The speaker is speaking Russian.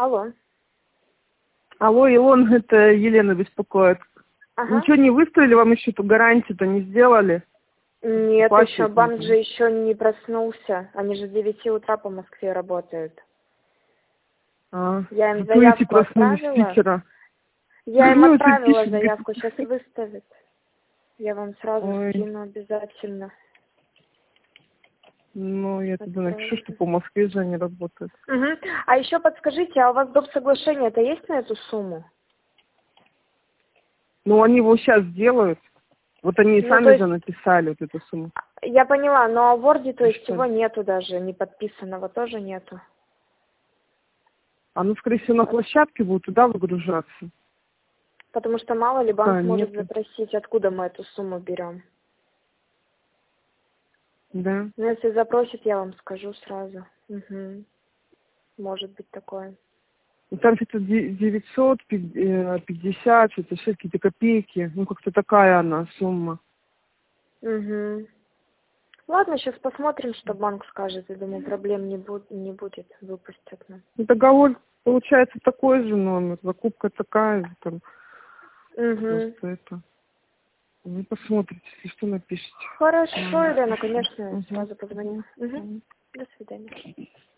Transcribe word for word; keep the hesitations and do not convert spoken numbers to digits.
Алло. Алло, Илон, это Елена беспокоит. Ага. Ничего не выставили, вам еще эту гарантию-то не сделали? Нет, Оплачивать еще банк нужно. же еще не проснулся. Они же с девяти утра по Москве работают. А, Я им зато эти заявку проснулись с отправила. Питера. Я им Ну, вот и отправила пишет, заявку, говорит, сейчас выставят. Я вам сразу ой, скину обязательно. ну, я тебе напишу, что Отправлю. по Москве же они работают. Угу. А еще подскажите, а у вас доп. Соглашение-то есть на эту сумму? Ну, они его сейчас делают. Вот они Ну, то сами же есть, написали вот эту сумму. я поняла, но в Word, то И есть что? его нету даже, не подписанного тоже нету. А ну, скорее всего, на площадке будут туда выгружаться. Потому что мало ли банк Пока может нету. запросить, откуда мы эту сумму берем. Да. Но если запросит, я вам скажу сразу. Угу. Может быть такое. И там что-то девятьсот пятьдесят, что-то шесть, какие-то копейки. Ну, как-то такая она сумма. Угу. Ладно, сейчас посмотрим, что банк скажет. Я думаю, проблем не, буд не будет, выпустят нам. Ну, договор, получается, такой же номер, закупка такая же, там, Угу. просто это. Вы посмотрите, если что, напишите. Хорошо, Ладно, Елена, спасибо. конечно, Угу. сразу позвоню. Угу. Угу. До свидания.